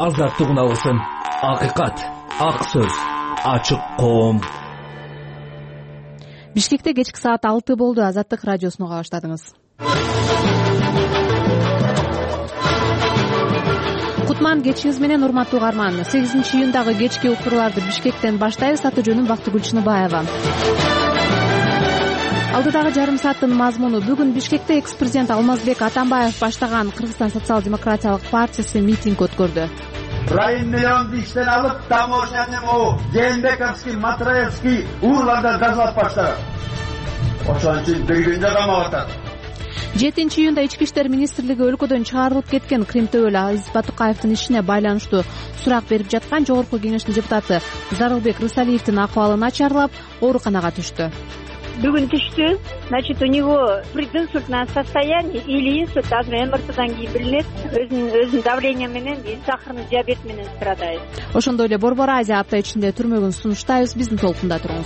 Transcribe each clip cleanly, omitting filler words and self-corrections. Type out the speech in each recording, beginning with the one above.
азаттыгына болсын. Акыйкат, ак сөз, ачык коом. Бишкекте кечки саат 6 болду. Азаттык радиосуну уга баштадыңыз. Кутман кечиңиз менен, урматтуу угарман. 8-июндагы кечки уктурууларды Бишкектен баштайбыз. Аты жөнүм Бактыгүл Чыныбаева. Алдыдагы жарым сааттын мазмуну: бүгүн Бишкекте экс-президент Алмазбек Атамбаев баштаган Кыргызстан социал-демократиялык партиясы митинг өткөрдү. Районду иштен алып, Таможенный, Жээнбековский, Матраевский ууларда газлап баштаган. Ошон үчүн бир күндө камап атат. 7-июнда Ички иштер министрлиги өлкөдөн чыгарылып кеткен Кримтөбөл Азиз Батукаевдин ишине байланыштуу сурак берип жаткан Жогорку Кеңештин депутаты Зарылбек Рысалиевдин акыбалы начарлап, ооруканага түштү. Бүгүн түштү. Значит, у него прединсультное состояние или инсульт, азыр МРТдан кийин билинет. Өзүнүн давление менен, сахарный диабет менен страдает. Ошондой эле Борбор Азия апта ичинде түрмөгүн сунуштайбыз. Биздин толкунда туруңуз.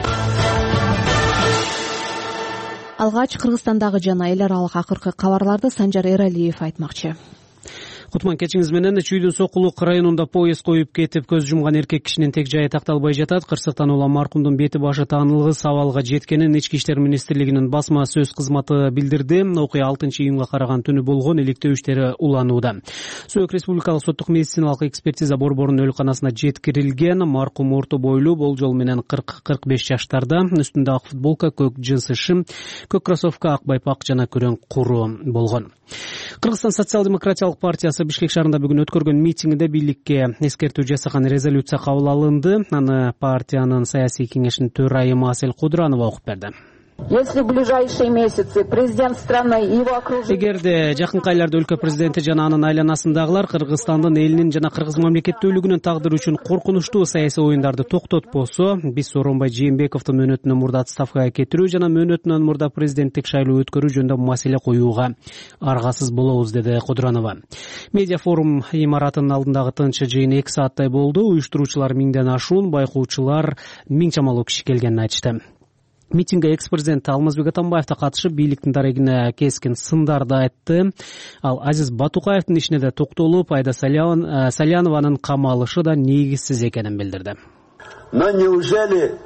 Алгач Кыргызстандагы жана эл аралык акыркы кабарларды Санжар Эралиев айтмакчы. Кутман кечиңиз менен Чүйдүн Сокулук районунда поезд коюп кетип көз жумган эркек кишинин тег жайы такталбай жатат. Кырсыктан улам маркумдун бети башы таанылгыс абалга жеткенин Ички иштер министрлигинин басма сөз кызматы билдирди. Окуя 6-июнга караган түнү болгон, иликтөө иштери уланууда. Сөөк республикалык соттук медициналык экспертиза борборунун өлканасына жеткирилген. Маркум орто бойлуу, болжол менен 40-45 жаштарда, үстүндө ак футболка, көк джинсы шим, көк кроссовка, ак байпак жана күрөң куру болгон. Кыргызстан социал-демократиялык партиясы Бишкек шаарында бүгүн өткөргөн митингде бийликке эскертүү жасаган резолюция кабыл алынды. Аны партиянын саясий кеңешинин төрайымы Асель Кудранова окуп берди. Если в ближайшие месяцы президент страны и его окружение... Эгерде жакынкы айларда өлкө президенти жана анын айланасындагылар Кыргызстандын элинин жана кыргыз мамлекеттүүлүгүнүн тагдыры үчүн коркунучтуу саясий оюндарды токтотпосо, биз Сооронбай Жээнбековдун мөөнөтүнөн мурда отставкага кетирүү жана мөөнөтүнөн мурда президенттик шайлоо өткөрүү жөнүндө маселе коюуга аргасыз болобуз, деди Кудранова. Медиа форум имаратынын алдындагы тынчы жыйын 2 сааттай болду. Уюштуруучулар 1000ден ашуун, байкоочулар 1000 чамалуу киши келгенин айтышты. Митингге экс-президент Алмазбек Атамбаев да катышып, бийликтин дарегине кескин сындарды айтты. Ал Азиз Батукаевдин ишине да токтолуп, Айда Салянованын камалышы да негизсиз экенин билдирди. Но неужели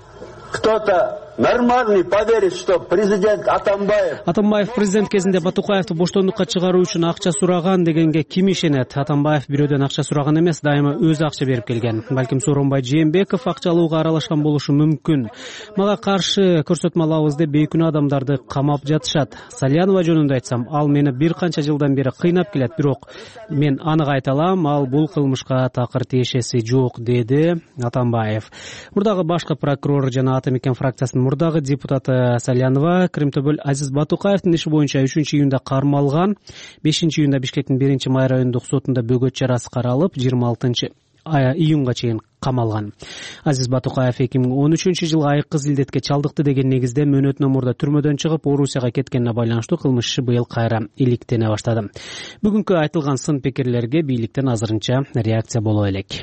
кто-то нормальный поверит, что президент Атамбаев президент кезинде Батукаевди боштондукка чыгаруу үчүн акча сураган дегенге ким ишенет? Атамбаев бирөөдөн акча сураган эмес, дайыма өзү акча берип келген. Балким Сооронбай Жээнбеков акча алууга аралашкан болушу мүмкүн. Мага каршы көрсөтмө алабыз деп бейкүнөө адамдарды камап жатышат. Салянова жөнүндө айтсам, ал мени бир канча жылдан бери кыйнап келет, бирок мен анык айта алам, ал бул кылмышка такыр тиешеси жок, деди Атамбаев. Мурдагы башкы прокурор жана Ата Мекен фракциясынын мурдагы депутаты Салянова Кримтөбөл Азиз Батукаевдин иши боюнча 3-июнда кармалган. 5-июнда Бишкектин 1-май райондук сотунда бөгөт чарасы каралып, 26-июнга чейин камалган. Азиз Батукаев 2013-жылы айкыз илдетке чалдыкты деген негизде мөөнөтүнөн мурда түрмөдөн чыгып, Орусияга кеткенине байланыштуу кылмыш иши быйыл кайра иликтене баштады. Бүгүнкү айтылган сын пикирлерге бийликтен азырынча реакция боло элек.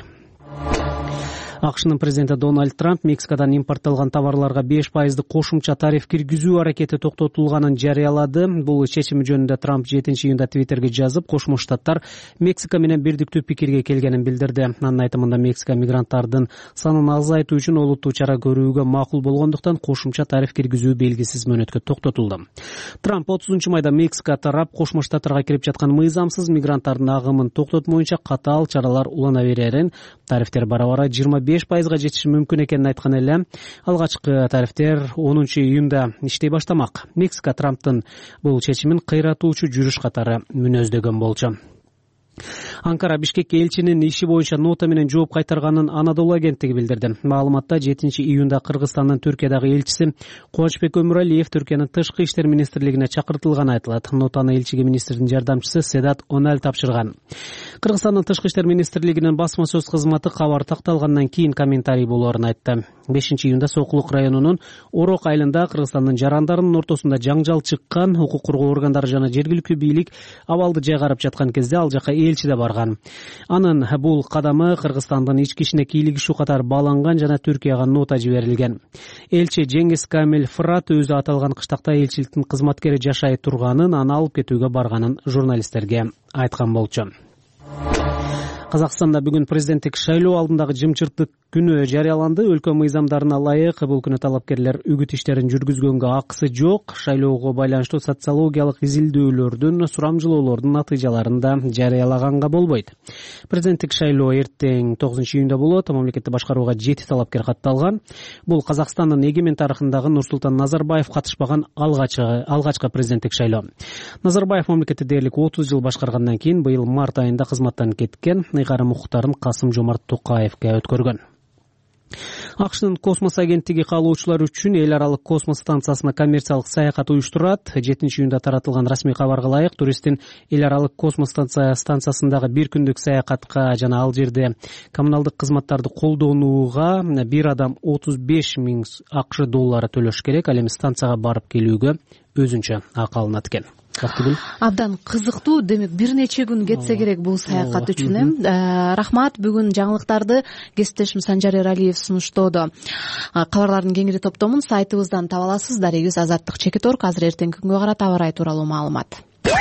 АКШнын президенти Дональд Трамп Мексикадан импортталган товарларга 5% кошумча тариф киргизүү аракети токтотулганын жарыялады. Бул чечими жөнүндө Трамп 7-июнда Твиттерге жазып, Кошмо Штаттар Мексика менен бирдиктүү пикирге келгенин билдирди. Анын айтымында Мексика мигранттардын санын азайтуу үчүн олуттуу чара көрүүгө макул болгондуктан кошумча тариф киргизүү белгисиз мөөнөткө токтотулду. Трамп 30-майда Мексика тарап Кошмо Штаттарга кирип жаткан мыйзамсыз мигранттардын агымын токтотмоюнча катаал чаралар улана берерин, тарифтер бара-бара 25%га жетиши мүмкүн экенин айткан эле. Алгачкы тарифтер 10-июнда иштей баштамак. Мексика Трамптын бул чечимин кыйратуучу жүрүш катары мүнөздөгөн болчу. Анкара Бишкекке элчинин иши боюнча нота менен жооп кайтарганын Анадолу агенттиги билдирди. Маалыматта 7-июнда Кыргызстандын Түркиядагы элчиси Кубанычбек Өмүралиев Түркиянын тышкы иштер министрлигине чакыртылганы айтылат. Нотаны элчиге министрдин жардамчысы Седат Ональ тапшырган. Кыргызстандын тышкы иштер министрлигинин басма сөз кызматы кабар такталгандан кийин комментарий болоорун айтты. 5-июнда Сокулук районунун Орок айылында Кыргызстандын жарандарынын ортосунда жаңжал чыккан. Укук коргоо органдары жана жергиликтүү бийлик абалды жайгарып жаткан кезде ал жака элчи да барган. Анын бул кадамы Кыргызстандын ички ишине кийлигишүү катары бааланган жана Түркияга нота жиберилген. Элчи Жеңиз Камил Фырат өзү аталган кыштакта элчиликтин кызматкери жашай турганын, аны алып кетүүгө барганын журналисттерге айткан болчу. Казакстанда бүгүн президенттик шайлоо алдындагы жымчыртык күнү жарыяланды. Өлкө мыйзамдарына ылайык бул күнү талапкерлер үгүт иштерин жүргүзгөнгө акысы жок. Шайлоого байланыштуу социологиялык изилдөөлөрдүн, сурамжылоолордун натыйжаларын да жарыялаганга болбойт. Президенттик шайлоо эртең 9-июнда болот. Мамлекетти башкарууга 7 талапкер катталган. Бул Казакстандын эгемен тарыхындагы Нурсултан Назарбаев катышпаган алгачкы президенттик шайлоо. Назарбаев мамлекетти дээрлик 30 жыл башкаргандан кийин быйыл март айында кызматтан кеткен. Ыйгарым укуктарын Касым-Жомарт Токаевге өткөргөн. АКШнын космос агенттиги каалоочулар үчүн эл аралык космос станциясына коммерциялык саякат уюштурат. 7-июнда таратылган расмий кабарга ылайык, туристтин эл аралык космос станциясындагы бир күндүк саякатка жана ал жерде коммуналдык кызматтарды колдонууга бир адам 35 000 АКШ доллары төлөш керек. Ал эми станцияга барып келүүгө өзүнчө акы алынат экен. Абдан кызыктуу. Демек бир нече күн кетсе керек бул саякат үчүн. Рахмат. Бүгүн жаңылыктарды кесиптешим Санжар Эралиев сунуштоодо. Кабарлардын кеңири топтомун сайтыбыздан таба аласыз. Дарегибиз Азаттык Чекиторг. Азыр эртеңки күнгө карата аба ырайы тууралуу маалымат.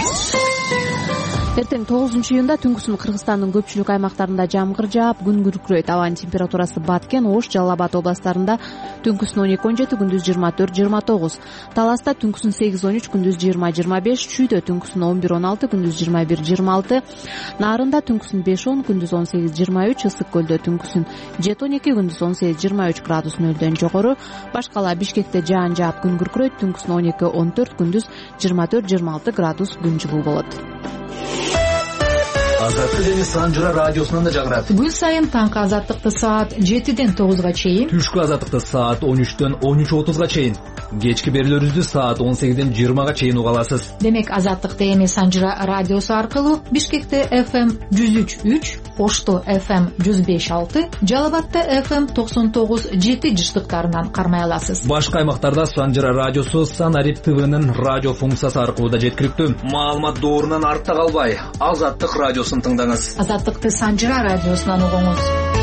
Эртең 9-июнда түнкүсүн Кыргызстандын көпчүлүк аймактарында жамгыр жаап, күн күркүрөйт. Абанын температурасы Баткен, Ош, Жалал Абад областарында түнкүсүн 12-17, күндүз 24-29. Таласта түнкүсүн 8-13, күндүз 20-25, Чүйдө түнкүсүн 11-16, күндүз 21-26, Нарында түнкүсүн 5-10, күндүз 18-23, Ысык көлдө түнкүсүн 7-12, күндүз 18-23 градус нөлдөн жогору. Башкала Бишкекте жаан жаап, күн күркүрөйт, түнкүсүн 12-14, күндүз 24-26 градус күн жылуу болот. Азаттык және Санжара радиосунан да жаңырат. Күн сайын таңкы азаттыкты саат 7-ден 9-га чейин, түшкү азаттыкты саат 13-төн 13:30-га чейин, кечки берүүлөрүбүздү саат 18-ден 20-га чейин уга аласыз. Демек азаттыкты эми Санжара радиосу аркылуу Бишкекте FM 103.3, Ошто FM 105.6, Жалал Абадта FM 99.7 жыштыктарынан кармай аласыз. Башка аймактарда Санжара радиосу Санарип ТВнын радио функциясы аркылуу да жеткиликтүү. Маалымат доорунан артта калбай, Азаттык радиосун тыңдаңыз. Азаттыкты Санжара радиосунан угуңуз.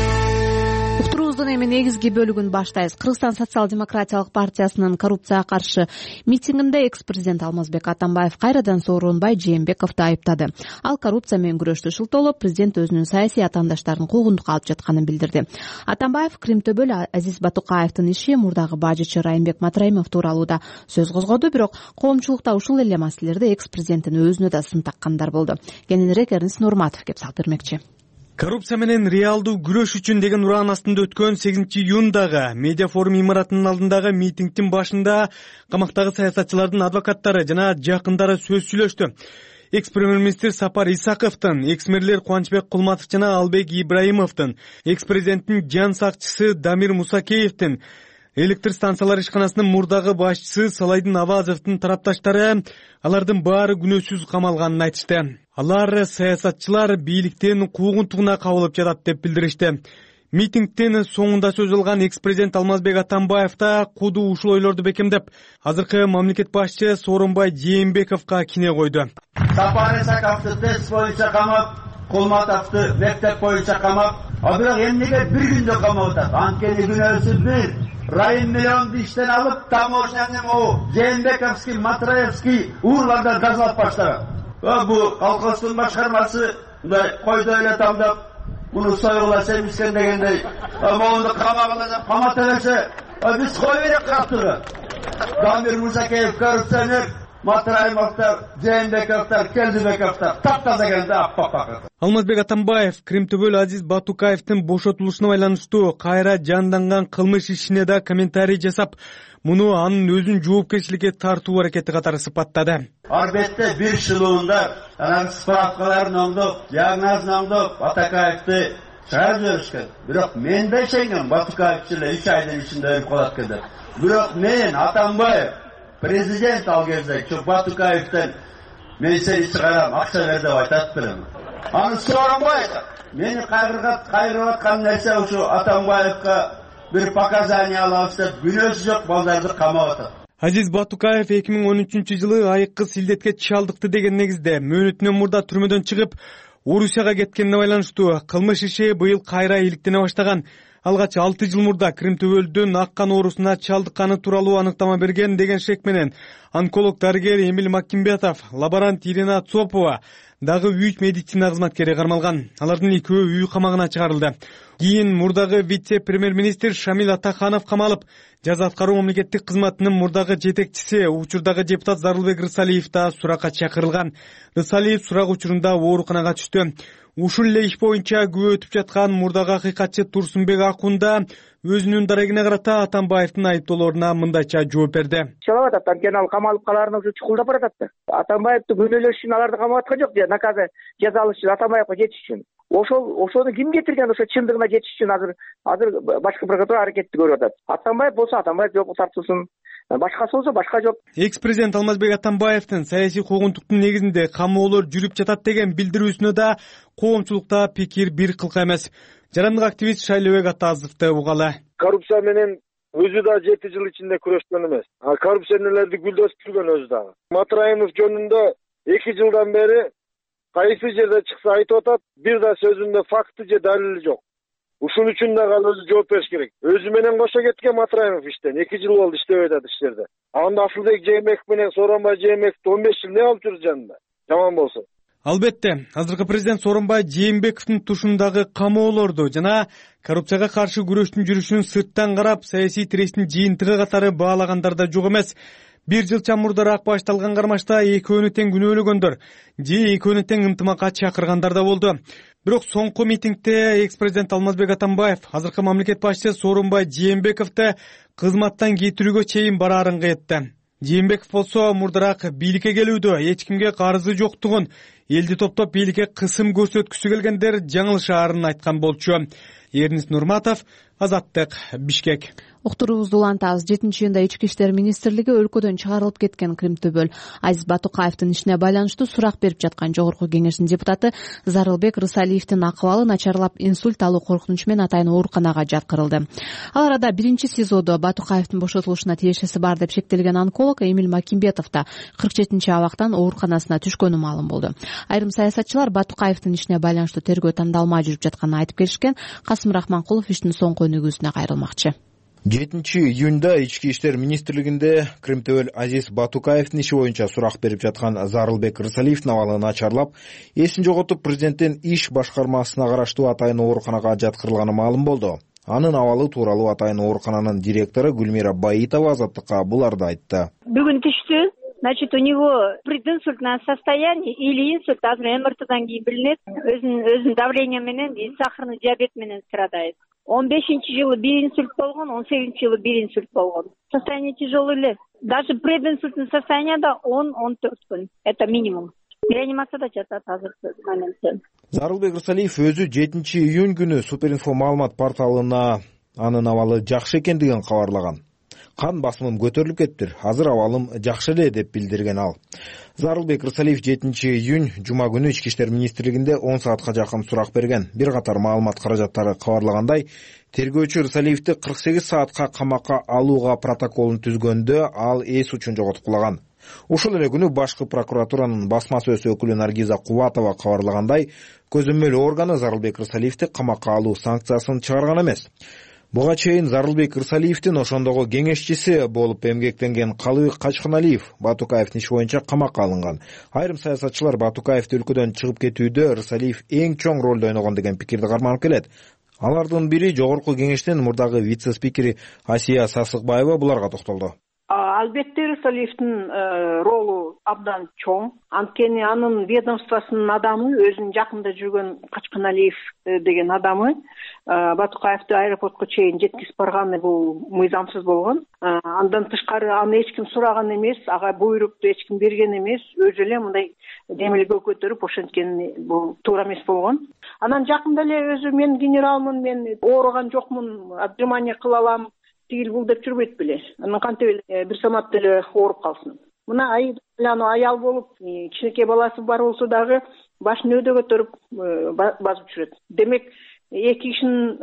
Уктуруубуздун эми негизги бөлүгүн баштайбыз. Кыргызстан социал-демократиялык партиясынын коррупцияга каршы митингинде экс-президент Алмазбек Атамбаев кайрадан Сооронбай Жээнбековду айыптады. Ал коррупция менен күрөштү шылтоолоп, президент өзүнүн саясий атаандаштарын куугунтукка алып жатканын билдирди. Атамбаев Крим-төбөл Азиз Батукаевдин иши, мурдагы бажычы Райымбек Матраимов тууралуу да сөз козгоду, бирок коомчулукта ушул эле маселелерде экс-президенттин өзүнө да сын таккандар болду. Кененирээк Эрнис Нурматов кеп салып бермекчи. Коррупция менен реалдуу күрөш үчүн деген ураан астында өткөн 8-июндагы медиа форум имаратынын алдындагы митингдин башында камактагы саясатчылардын адвокаттары жана жакындары сөз сүйлөштү. Экс-премьер-министр Сапар Исаковдун, экс-мэрлер Кубанычбек Кулматов жана Албек Ибраимовдун, экс-президенттин жан сакчысы Дамир Мусакеевдин, электр станциялар ишканасынын мурдагы башчысы Салайдын Авазовдун тарапташтары алардын баары күнөөсүз камалганын айтышты. Алар саясатчылар бийликтен куугунтугуна кабылып жатат деп билдиришти. Митингдин соңунда сөз алган экс-президент Алмазбек Атамбаев да куду ушул ойлорду бекемдеп, азыркы мамлекет башчы Сооронбай Жээнбековго кине койду. Сапар Исаковду тест боюнча камап, Кулматовду мектеп боюнча камап, бирок эмнеге бир күндө камап атат? Анткени күнөөсү бир. Райым миллионду иштен алып, таможняның Жээнбековский, Матраевский уурлардан газалап баштаган. Бу колхоздун башкармасы койду эле тамдап, муну сойгула семишкен дегендей, моунду камагына камат элесе, биз кой берек каптыры. Дамир Мусакеев коррупционер, Матраимовдор, Жээнбековдор, Келдибековдор таптаза келди аппак. Алмазбек Атамбаев Крим-төбөл Азиз Батукаевдин бошотулушуна байланыштуу кайра жанданган кылмыш ишине да комментарий жасап, муну анын өзүн жоопкерчиликке тартуу аракети катары сыпаттады. Арбетте бир шылуунда анан справкаларын оңдоп, диагнозун оңдоп, Батукаевди чыгарып жиберишкен. Бирок мен да ишенгем, Батукаев эле 3 айдын ичинде өлүп калат экен деп. Бирок мен Атамбаев президент ал кезде Батукаевден мен сени чыгарам, акча бер деп айтат белем. Аны Сооронбай мени кайрып аткан нерсе ушу Атамбаевга бир показания алабыз деп күнөөсү жок балдарды камап атат. Азиз Батукаев 2013-жылы айыккы силдетке чалдыкты деген негизде мөөнөтүнөн мурда түрмөдөн чыгып, Орусияга кеткенине байланыштуу кылмыш иши быйыл кайра иликтене баштаган. алгач 6 жыл мурда Кримтөбөлдүн ак кан оорусуна чалдыкканы тууралуу аныктама берген деген шек менен онколог дарыгер Эмиль Макимбетов, лаборант Ирина Цопова дагы 3 медицина кызматкери кармалган. Алардын экөө үй камагына чыгарылды. Кийин мурдагы вице-премьер-министр Шамил Атаханов камалып, жаза аткаруу мамлекеттик кызматынын мурдагы жетекчиси, учурдагы депутат Зарылбек Рысалиев да суракка чакырылган. Рысалиев сурак учурунда ооруканага түштү. Ушул эле иш боюнча күбө өтүп жаткан мурдагы акыйкатчы Турсунбек Акунда өзүнүн дарегине карата Атамбаевдин айыптоолоруна мындайча жооп берди. Чалап атат, анткени ал камалып калаарына уже чукулдап баратат да. Атамбаевди күнөөлөш үчүн аларды камап аткан жок, же наказы жаза алыш үчүн, Атамбаевге жетиш үчүн. Ошону ким кетирген, ошо чындыгына жетиш үчүн азыр башкы прокуратура аракетти көрүп атат. Атамбаев болсо Атамбаев жоопко тартылсын, башкасы болсо башка жоп. Экс-президент Алмазбек Атамбаевдин саясий куугунтуктун негизинде камоолор жүрүп жатат деген билдирүүсүнө да коомчулукта пикир бир кылка эмес. Жарандык активист Шайлообек Атазовду угалы. Коррупция менен өзү да 7 жыл ичинде күрөшкөн эмес. Коррупционерлерди гүлдөтүп жүргөн өзү дагы. Матраимов жөнүндө 2 жылдан бери кайсы жерде чыкса айтып атат, бир да сөзүндө факты же далили жок. Ушун үчүн дагы ал өзү жооп бериш керек. Өзү менен кошо кеткен Матраимов иштен 2 жыл болду иштебей атат иштерде. Анда Асылбек Жээнбеков менен Сооронбай Жээнбековду 15 жыл не алып жүрдү жанында? Жаман болсо. Албетте, азыркы президент Сооронбай Жээнбековдун тушундагы камоолорду жана коррупцияга каршы күрөштүн жүрүшүн сырттан карап, саясий тирестин жыйынтыгы катары баалагандар да жок эмес. 1 жылча мурдараак башталган кармашта экөөнү тең күнөөлөгөндөр же экөөнү тең ынтымакка чакыргандар да болду. Бирок соңку митингде экс-президент Алмазбек Атамбаев азыркы мамлекет башчысы Сооронбай Жээнбековду кызматтан кетирүүгө чейин бараарын кайтты. Жээнбеков болсо мурдараак бийликке келүүдө эч кимге карызы жоктугун, элди топтоп бийликке кысым көрсөткүсү келгендер жаңылышаарын айткан болчу. Эрнис Нурматов, Азаттык, Бишкек. Уктуруубузду улантабыз. 7-июнда Ички иштер министрлиги өлкөдөн чыгарылып кеткен Кримтөбөл Азиз Батукаевдин ишине байланыштуу сурак берип жаткан Жогорку Кеңештин депутаты Зарылбек Рысалиевдин акыбалы начарлап, инсульт алуу коркунучу менен атайын ооруканага жаткырылды. Ал арада 1 СИЗОдо Батукаевдин бошотулушуна тиешеси бар деп шектелген онколог Эмиль Макимбетов да 47-абактан ооруканасына түшкөнү маалым болду. Айрым саясатчылар Батукаевдин ишине байланыштуу тергөө тандалмай жүрүп жатканын айтып келишкен. Касым Рахманкулов иштин соңку өнүгүүсүнө кайрылмакчы. 7 июнда Ички иштер министрлигинде Кримтөбөл Азиз Батукаевдин иши боюнча сурак берип жаткан Зарылбек Рысалиевдин абалы начарлап, эсин жоготуп президенттин иш башкармасына караштуу атайын ооруканага жаткырылганы маалым болду. Анын абалы тууралуу атайын оорукананын директору Гүлмира Баитова Азаттыкка буларды айтты. Бүгүн түштү. Значит, у него прединсультное состояние или инсульт, азыр МРТдан кийин билинет. Өзүнүн давление менен, сахарный диабет менен страдает. 15-ci жылы 1 инсульт болгон, 18-ci жылы 1 инсульт болгон. Состояние тяжелое эле. Даже прединсультное состояние да 10-14 күн. Это минимум. Реанимацияда жатат азыркы моментте. Зарылбек Рысалиев өзү 7 июнь күнү Суперинфо маалымат порталына анын абалы жакшы экендигин кабарлаган. Кан басымым көтөрүлүп кетиптир. Азыр абалым жакшы эле деп билдирген ал. Зарылбек Рысалиев 7 июнь жума күнү Ички иштер министрлигинде 10 саатка жакын сурак берген. Бир катар маалымат каражаттары кабарлагандай, тергөөчү Рысалиевди 48 саатка камакка алууга протоколун түзгөндө ал эс учун жоготуп калаган. Ушул эле күнү башкы прокуратуранын басма сөз өкүлү Наргиза Кубатова кабарлагандай, көзөмөл органы Зарылбек Рысалиевди камакка алуу санкциясын чыгарган эмес. Буга чейин Зарылбек Рысалиевдин ошондогу кеңешчиси болуп эмгектенген Калыбек Качканалиев Батукаевдин иши боюнча камакка алынган. Айрым саясатчылар Батукаевди өлкөдөн чыгып кетүүдө Рысалиев эң чоң ролду ойногон деген пикирди карманып келет. Алардын бири Жогорку Кеңештин мурдагы вице-спикери Асия Сасыкбаева буларга токтолду. Албетте Рысалиевдин ролу абдан чоң. Анткени анын ведомствосунун адамы, өзүнүн жакында жүргөн Качканалиев деген адамы Батукаевди аэропортко чейин жеткизип барганы бул мыйзамсыз болгон. Андан тышкары аны эч ким сураган эмес, ага буйрукту эч ким берген эмес, өзү эле мындай демилге көтөрүп ошенткени бул туура эмес болгон. Анан жакында эле өзү мен генералмын, мен ооруган жокмун, отжимание кыла алам, тигил бул деп жүрбөйт беле. Анан кантип эле бир самат эле ооруп калсын. Мына аял болуп, кичинекей баласы бар болсо дагы башын өйдө көтөрүп басып жүрөт. Демек, эки кишинин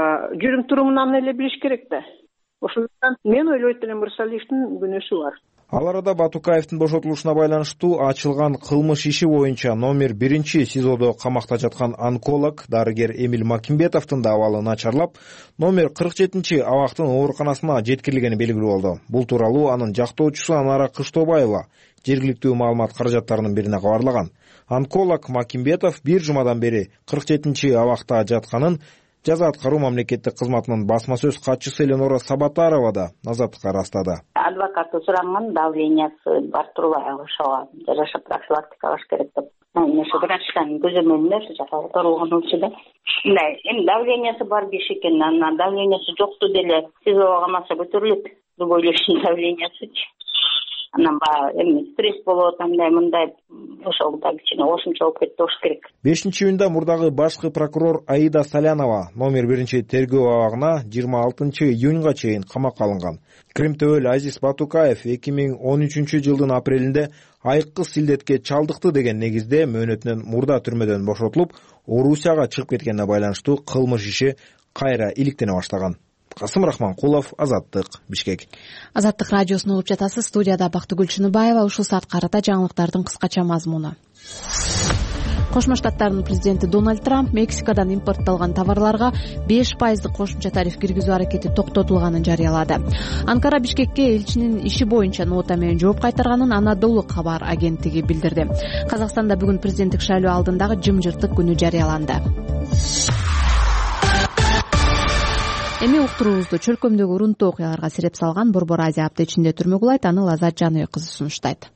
жүрүм турумунан эле билиш керек да. Ошондуктан мен ойлойт элем Рысалиевдин күнөөсү бар. Ал арада Батукаевдин бошотулушуна байланыштуу ачылган кылмыш иши боюнча номер 1 СИЗОдо камакта жаткан онколог дарыгер Эмиль Макимбетовдун да абалы начарлап, номер 47 абактын ооруканасына жеткирилгени белгилүү болду. Бул тууралуу анын жактоочусу Анара Кыштобаева жергиликтүү маалымат каражаттарынын бирине кабарлаган. Онколог Макимбетов бир жумадан бери 47 абакта жатканын жаза аткаруу мамлекеттик кызматынын басма сөз катчысы Эленора Сабатарова да Азаттыкка ырастады. Адвокаты суранган, давлениясы бар турбайбы ошого жараша профилактика кылыш керек деп. Мындай врачтан көзөмөлүндө жакка торулган учурда мындай эми давлениясы бар беш экен, анан давлениясы жокту деле СИЗОго камаса көтөрүлөт. Другой лишний давлениясычы. Анан баягы эми стресс болот, мындай ошол да кичине кошумча болуп кетти болуш керек. 5-июнда мурдагы башкы прокурор Аида Салянова номер 1 тергөө абагына 26 июнга чейин камакка алынган. Кримтөөл Азиз Батукаев 2013 жылдын апрелинде айыккы силдетке чалдыкты деген негизде мөөнөтүнөн мурда түрмөдөн бошотулуп, Орусияга чыгып кеткенине байланыштуу кылмыш иши кайра иликтене баштаган. Касым Рахманкулов, Азаттык, Бишкек. Азаттык радиосун угуп жатасыз. Студияда Бактыгүл Чыныбаева. Ушул саат карата жаңылыктардын кыскача мазмуну. Кошмо Штаттардын президенти Дональд Трамп Мексикадан импортталган товарларга 5% кошумча тариф киргизүү аракети токтотулганын жарыялады. Анкара Бишкекке элчинин иши боюнча нота менен жооп кайтарганын Анадолу кабар агенттиги билдирди. Казакстанда бүгүн президенттик шайлоо алдындагы жымжыртык күнү жарыяланды. Эми уктуруубузду чөлкөмдөгү урунтуу окуяларга сиреп салган Борбор Азия апта ичинде түрмө кулайт, аны Лазат Жаныбек кызы сунуштайт.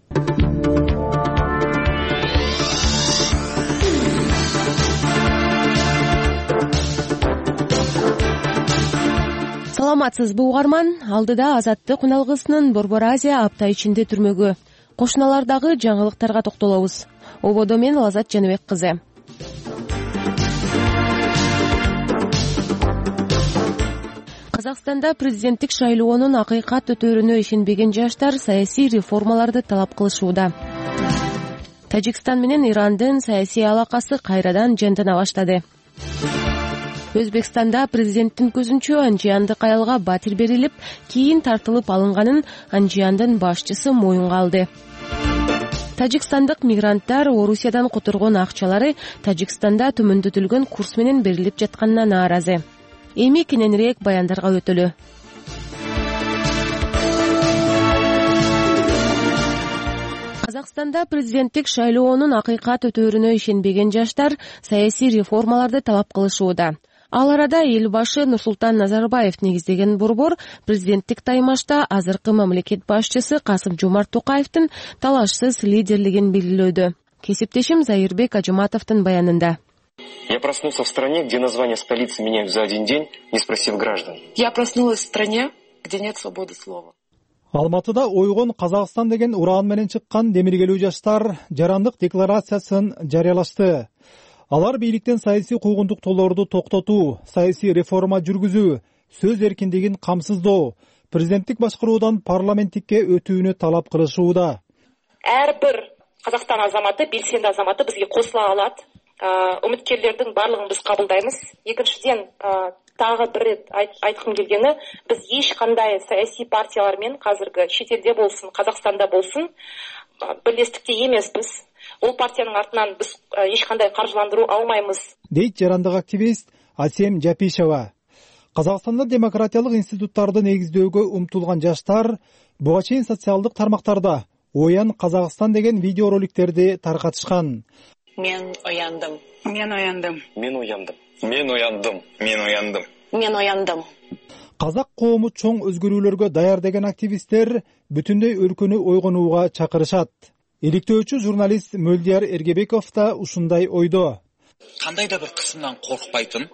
Саламатсызбы угарман, алдыда Азаттык уналгысынын Борбор Азия апта ичинде түрмөгү кошуналардагы жаңылыктарга токтолобуз. Ободо мен Лазат Жаныбек кызы. Казакстанда президенттик шайлоонун акыйкат өтөрүнө ишенбеген жаштар саясий реформаларды талап кылышууда. Тажикстан менен Ирандын саясий алакасы кайрадан жандана баштады. Өзбекстанда президенттин көзүнчө Анжиандык аялга батир берилип, кийин тартылып алынганын Анжиандын башчысы моюнга алды. Тажикстандык мигранттар Орусиядан которгон акчалары Тажикстанда төмөндөтүлгөн курс менен берилип жатканына нааразы. Эми кененирээк баяндарга өтөлү. Казакстанда президенттик шайлоонун акыйкат өтөрүнө ишенбеген жаштар саясий реформаларды талап кылышууда. Ал арада эл башы Нурсултан Назарбаев негиздеген борбор президенттик таймашта азыркы мамлекет башчысы Касым-Жомарт Токаевдин талашсыз лидерлигин белгилөөдө. Кесиптешим Заирбек Ажыматовдун баянында. Я проснулся в стране, где название столицы меняют за один день, не спросив граждан. Я проснулась в стране, где нет свободы слова. Алматыда ойгон Казакстан деген ураан менен чыккан демиргелүү жаштар жарандык декларациясын жарыялашты. Алар бийликтен саясий куугунтуктоолорду токтотуу, саясий реформа жүргүзүү, сөз эркиндигин камсыздоо, президенттик башкаруудан парламенттикке өтүүнү талап кылышууда. Ар бир Казакстан азаматы, белсенди азаматы бизге косула алат. Үміткерлердің барлығын біз қабылдаймыз. Екіншіден, тағы бір рет айтқым келгені, біз ешқандай саяси партиялармен қазіргі шетелде болсын, Қазақстанда болсын, бірлестікте емеспіз. Ол партияның артынан біз ешқандай қаржыландыру алмаймыз. Дейт жарандық активист Асем Жапишева. Қазақстанда демократиялық институттарды негіздеуге умтулган жаштар буга чейин социалдык тармактарда Оян Казакстан деген видеороликтерди таркатышкан. Мен ояндым. Казак коому чоң өзгөрүүлөргө даяр деген активисттер бүтүндөй өлкөнү ойгонууга чакырышат. Иликтөөчү журналист Мөлдияр Эргебеков да ушундай ойдо. Кандай да бир кысымдан коркпайтын,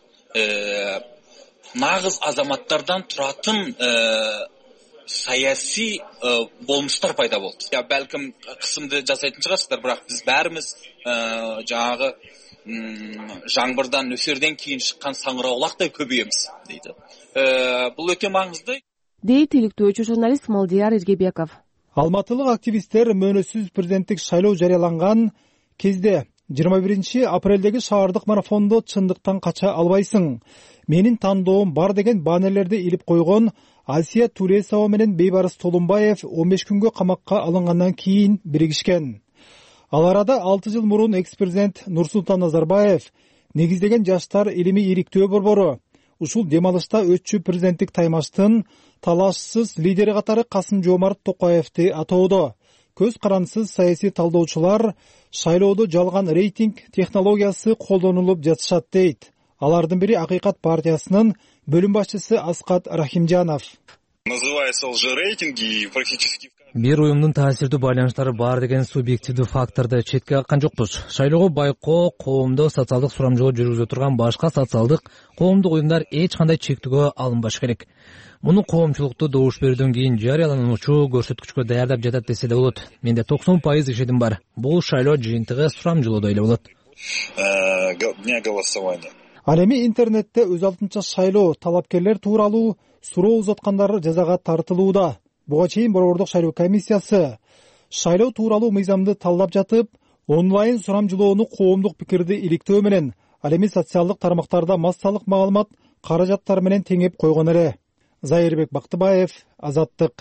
нагыз азаматтардан туратын саясий болмуштар пайда болду. Я балким кысымды жасайтын чыгарсыздар, бирок биз баарыбыз жаңагы жаңбырдан нөсөрдөн кийин чыккан саңыраулагдай көбөйөбүз дейт. Бул өтө маңызды. Дейт иликтөөчү журналист Мөлдияр Эргебеков. Алматылык активисттер мөөнөтсүз президенттик шайлоо жарыяланган кезде 21 апрелдеги шаардык марафондо чындыктан кача албайсың, менин тандоом бар деген баннерлерди илип койгон Асия Туресова менен Бейбарыс Толунбаев 15 күнгө камакка алынгандан кийин биригишкен. Ал арада 6 жыл мурун экс-президент Нурсултан Назарбаев негиздеген жаштар илимий ириктөө борбору ушул демалышта өтчү президенттик таймаштын талашсыз лидери катары Касым-Жомарт Токаевди атоодо. Көз карансыз саясий талдоочулар шайлоодо жалган рейтинг технологиясы колдонулуп жатышат дейт. Алардын бири Акыйкат партиясынын бөлүм башчысы Аскат Рахимжанов. Называется лжерейтинги и практически бир уюмдун таасирдүү байланыштары бар деген субъективдүү факторду четке каккан жокпуз. Шайлоого байкоо, коомдо социалдык сурамжылоо жүргүзө турган башка социалдык коомдук уюмдар эч кандай чектөөгө алынбаш керек. Муну коомчулукту добуш берүүдөн кийин жарыялануучу көрсөткүчкө даярдап жатат десе да болот. Менде 90% ишеним бар. Бул шайлоо жыйынтыгы сурамжылоодо эле болот. Дня голосования. Ал эми интернетте өз алдынча шайлоо талапкерлер тууралуу суроо узаткандар жазага тартылууда. Буга чейин Борбордук шайлоо комиссиясы шайлоо тууралуу мыйзамды талдап жатып, онлайн сурамжылоону коомдук пикирди иликтөө менен, ал эми социалдык тармактарда массалык маалымат каражаттар менен теңеп койгон эле. Зайырбек Бактыбаев, Азаттык.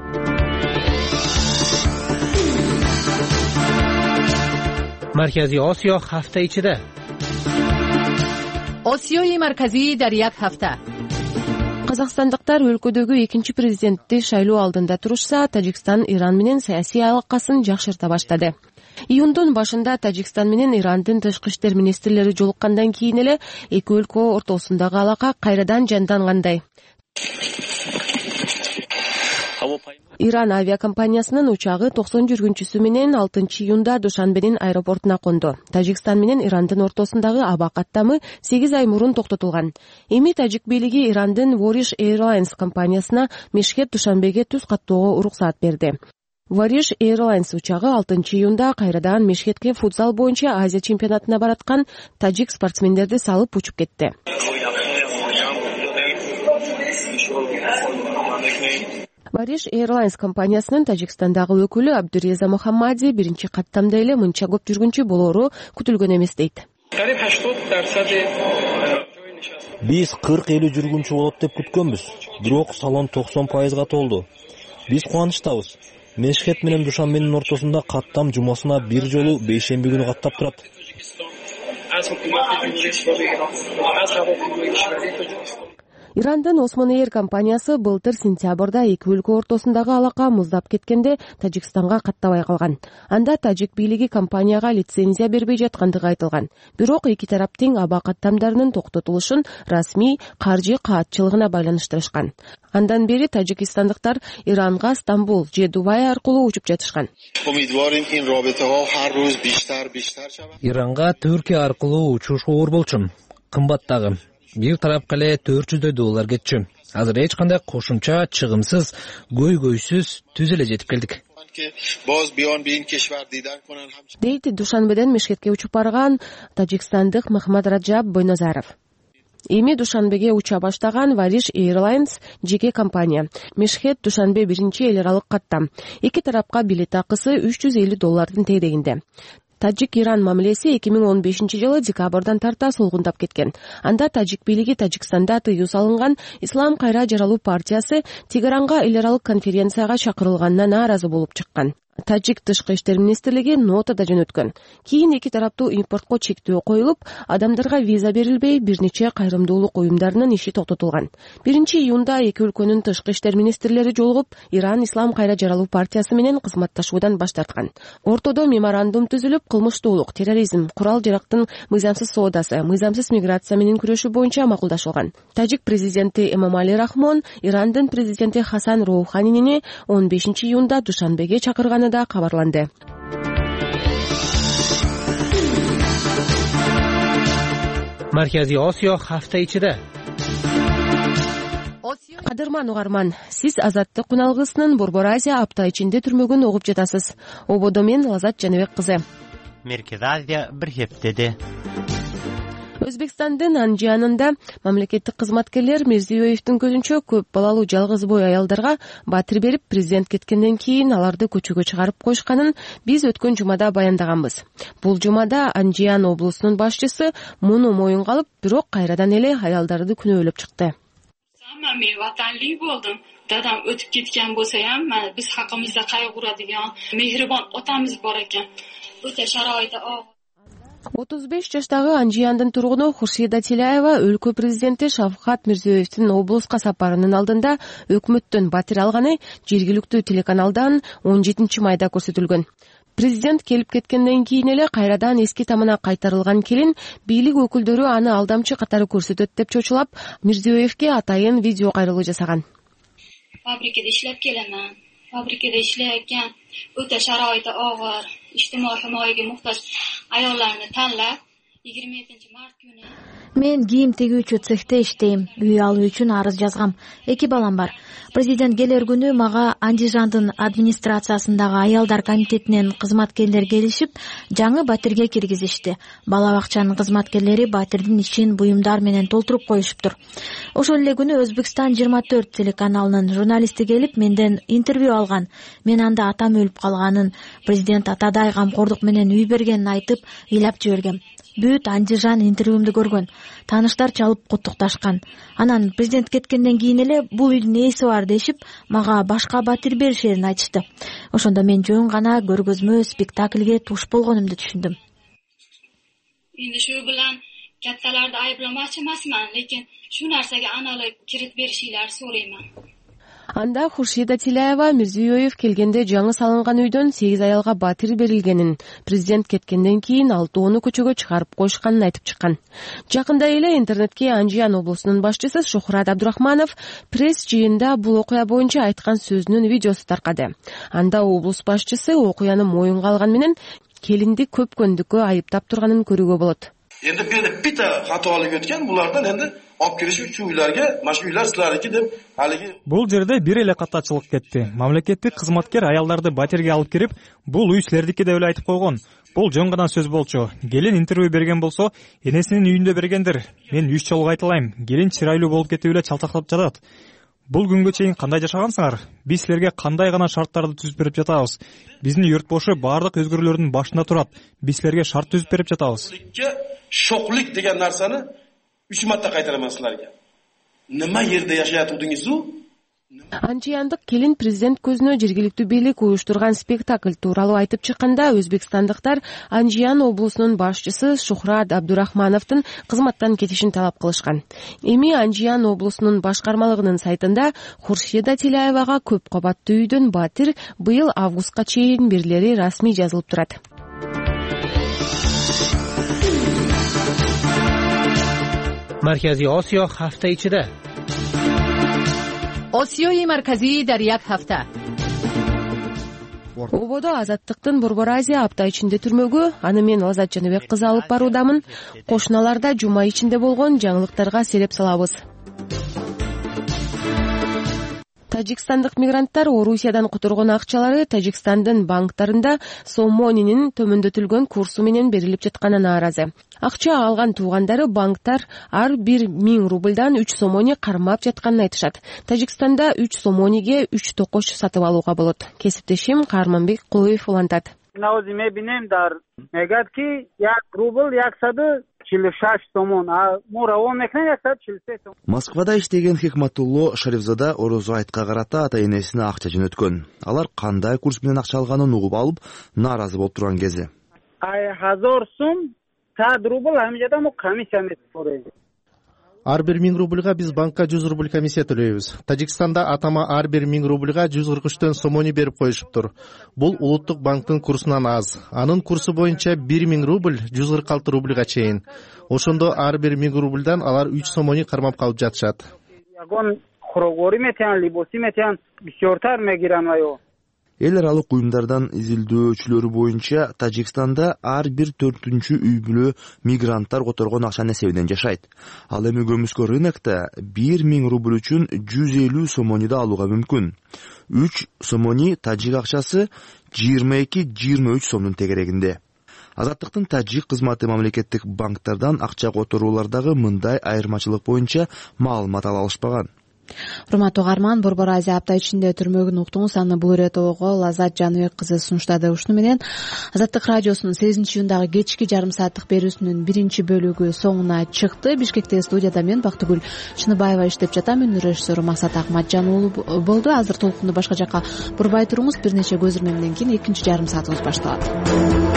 Маркази Осиё ҳафта ичида. Осиёи марказии дар як ҳафта. Казакстандыктар өлкөдөгү экинчи президентти шайлоо алдында турушса, Тажикстан Иран менен саясий алакасын жакшырта баштады. Июндун башында Тажикстан менен Ирандын тышкы иштер министрлери жолуккандан кийин эле эки өлкө ортосундагы алака кайрадан жандангандай. Иран авиакомпаниясынын учагы 90 жүргүнчүсү менен 6 июнда Душанбенин аэропортуна конду. Тажикстан менен Ирандын ортосундагы аба каттамы 8 ай мурун токтотулган. Эми тажик бийлиги Ирандын Varish Airlines компаниясына Мешхет Душанбеге түз каттоого уруксаат берди. Varish Airlines учагы 6 июнда кайрадан Мешхетке футзал боюнча Азия чемпионатына бараткан тажик спортсмендерди салып учуп кетти. Varish Airlines компаниясынын Тажикстандагы өкүлү Абдуреза Мухаммади биринчи каттамда эле мынча көп жүргүнчү болоору күтүлгөн эмес дейт. Биз 40-50 жүргүнчү болот деп күткөнбүз, бирок салон 90%га толду. Биз кубанычтабыз. Мешхет менен Душанбенин ортосунда каттам жумасына бир жолу бейшемби күнү каттап турат. Ирандын Osman Air компаниясы былтыр сентябрда эки өлкө ортосундагы алака муздап кеткенде Тажикстанга каттабай калган. Анда тажик бийлиги компанияга лицензия бербей жаткандыгы айтылган. Бирок эки тараптын аба каттамдарынын токтотулушун расмий каржы каатчылыгына байланыштырышкан. Андан бери тажикстандыктар Иранга Стамбул же Дубай аркылуу учуп жатышкан. Иранга Түркия аркылуу учуш оор болчу. Кымбаттагы бир тарапка эле $400 кетчү. Азыр эч кандай кошумча чыгымсыз, көйгөйсүз түз эле жетип келдик. Дейт Душанбеден Мешхетке учуп барган тажикстандык Махмад Раджаб Бойназаров. Эми Душанбеге уча баштаган Varish Airlines жеке компания. Мешхет Душанбе биринчи эл аралык каттам. Эки тарапка билет акысы $350 тегерегинде. Тажик-Иран мамилеси 2015-жылы декабрдан тарта солгундап кеткен. Анда тажик бийлиги Тажикстанда тыюу салынган Ислам кайра жаралуу партиясы Тегеранга эл аралык конференцияга чакырылганына нааразы болуп чыккан. Тажик тышкы иштер министрлиги нотада жөнөткөн. Кийин эки тараптуу импортко чектөө коюлуп, адамдарга виза берилбей, бир нече кайрымдуулук уюмдарынын иши токтотулган. 1-июнда эки өлкөнүн тышкы иштер министрлери жолугуп, Иран Ислам кайра жаралуу партиясы менен кызматташуудан баш тарткан. Ортодо меморандум түзүлүп, кылмыштуулук, терроризм, курал-жарактын мыйзамсыз соодасы, мыйзамсыз миграция менен күрөшүү боюнча макулдашылган. Тажик президенти Эмомали Рахмон Ирандын президенти Хасан Роуханини 15-июнда Душанбеге чакырганы да кабарланды. Маркази Осиё ҳафта ичида. Кадырман угарман, сиз Азаттык күналгысынын Борбор Азия апта ичинде түрмөгүн угуп жатасыз. Ободо мен Лазат Жаныбек кызы. Меркез Азия бир хептеди. Өзбекстандын Анжиянында мамлекеттик кызматкерлер Мирзиёевдин көзүнчө көп балалуу жалгыз бой аялдарга батир берип, президент кеткенден кийин аларды көчөгө чыгарып коюшканын биз өткөн жумада баяндаганбыз. Бул жумада Анжиян облусунун башчысы муну моюнга алып, бирок кайрадан эле аялдарды күнөөлөп чыкты. Men vatanli bo'ldim. Dadam o'tib ketgan bo'lsa ham, mana biz haqimizda qayg'uradigan mehribon otamiz bor ekan. O'ta sharoiti og'ir. 35 жаштагы Анжияндын тургуну Хуршида Тилаева өлкө президенти Шавкат Мирзиёевдин облуска сапарынын алдында өкмөттөн батир алганы жергиликтүү телеканалдан 17 майда көрсөтүлгөн. Президент келип кеткенден кийин эле кайрадан эски тамына кайтарылган келин бийлик өкүлдөрү аны алдамчы катары көрсөтөт деп чочулап, Мирзиёевге атайын видео кайрылуу жасаган. Fabrikada ishlab kelaman. Fabrikada ishlayotgan o'ta sharoiti og'ir, ijtimoiy himoyaga muhtoj ayollarni tanlab 27-mart kuni Мен кийим тегүүчү цехте иштейм. Үй алуу үчүн арыз жазгам. 2 балам бар. Президент келер күнү мага Андижандын администрациясындагы аялдар комитетинен кызматкерлер келишип, жаңы батирге киргизишти. Бала бакчанын кызматкерлери батирдин ишин буюмдар менен толтуруп коюшуптур. Ошол эле күнү Өзбекстан 24 телеканалынын журналисти келип менден интервью алган. Мен анда атам өлүп калганын, президент атадай камкордук менен үй бергенин айтып, ыйлап жибергем. Бүт Андижан интервьюмду көргөн. Тааныштар чалып куттукташкан. Анан президент кеткенден кийин эле бул үйдүн ээси бар дешип, мага башка батир беришерин айтышты. Ошондо мен жөн гана көргөзмө спектакльге туш болгонумду түшүндүм. Endi shu bilan kattalarni ayblamoqchi emasman, lekin shu narsaga aniqlik kiritib berishinglarni so'rayman. Анда Хуршида Тилаева Мирзиёев келгенде жаңы салынган үйдөн 8 аялга батир берилгенин, президент кеткенден кийин 6-оону көчөгө чыгарып коюшканын айтып чыккан. Жакында эле интернетке Анжиян облусунун башчысы Шухрат Абдурахманов пресс жыйында бул окуя боюнча айткан сөзүнүн видеосу таркады. Анда облус башчысы окуяны моюнга алган менен келинди көпкөндүккө айыптап турганын көрүүгө болот. Endi bitta xatolik o'tgan, bulardan endi olib kelish uchun uylarga, mana uylar sizlarniki deb haligi. Бул жерде бир эле каттачылык кетти. Мамлекеттик кызматкер аялдарды батирге алып кирип, бул үй силердики деп эле айтып койгон. Бул жөн гана сөз болчу. Келин интервью берген болсо, энесинин үйүндө бергендир. Мен 3 жолу айтылайм. Келин чырайлуу болуп кетип эле чалтактап жатат. Бул күнгө чейин кандай жашагансыңар? Биз силерге кандай гана шарттарды түзүп берип жатабыз. Биздин йурт бошу бардык өзгөрүүлөрдүн башында турат. Биз силерге шарт түзүп берип жатабыз. Shoqlik degan narsani 3 marta qaytaraman sizlarga. Nima yerda yashayotganingiz-u? Анжияндык келин президент көзүнө жергиликтүү бийлик уюштурган спектакль тууралуу айтып чыкканда өзбекстандыктар Анжиян облусунун башчысы Шухрат Абдурахмановдун кызматтан кетишин талап кылышкан. Эми Анжиян облусунун башкармалыгынын сайтында Хуршида Тилаевага көп кабаттуу үйдөн батир быйыл августка чейин берилери расмий жазылып турат. Markaziy Osiyo hafta ichida. Osiyoyi markaziy dar yak hafta. Ободо Азаттыктын Борбор Азия апта ичинде түрмөгү, аны мен Азат Жаныбек кызы алып баруудамын. Кошуналарда жума ичинде болгон жаңылыктарга селеп салабыз. Тажикстандык мигранттар Орусиядан которгон акчалары Тажикстандын банктарында сомонинин төмөндөтүлгөн курсу менен берилип жатканына нааразы. Акча алган туугандары банктар ар 1000 рубльдан 3 сомони кармап жатканын айтышат. Тажикстанда 3 сомониге 3 токош сатып алууга болот. Кесиптешим Карманбек Кулуев улантат. Наози мебинем дар мегад ки 1 рубль 46 сомон, а муравон мекне 143 сомон. Москвада иштеген Хикматулло Шарифзада орозу айтка карата ата энесине акча жөнөткөн. Алар кандай курс менен акча алганын угуп алып, нааразы болуп турган кези. 1000 сом 100 рубль амжада мо комиссия метип. Ар 1000 рубльга биз банкка 100 рубль комиссия төлөйбүз. Тажикстанда атама ар 1000 рубльга 143 сомони берип коюшуптур. Бул улуттук банктын курсунан аз. Анын курсу боюнча 1000 рубль 146 рубльга чейин. Ошондо ар 1000 рубльдан алар 3 сомони кармап калып жатышат. Ягон хорогори метен, либоси метен бисёртар мегиран айо. Эл аралык уюмдардан изилдөөчүлөрү боюнча Тажикстанда ар бир 4-үчү үй бүлө мигранттар которгон акчанын эсебинен жашайт. Ал эми көмүскө рынокто 1000 рубль үчүн 150 сомониди алууга мүмкүн. 3 сомони тажик акчасы 22-23 сомдун тегерегинде. Азаттыктын тажик кызматы мамлекеттик банктардан акча которуулардагы мындай айырмачылык боюнча маалымат ала алышпаган. урматтуу угарман, Борбор Азия апта ичинде түрмөгүн уктуңуз. Аны бул иретого Лазат Жаныбек кызы сунуштады. Ушуну менен Азаттык радиосунун 8-июндагы кечки жарым сааттык берүүсүнүн 1-бөлүгү соңуна чыкты. Бишкекте студияда мен Бактыгүл Чыныбаева иштеп жатам. Менин режиссеру Максат Акматжан уулу болду. Азыр толкунду башка жака бурбай туруңуз. Бир нече көзүрмө менен кийин экинчи жарым саатыбыз башталат.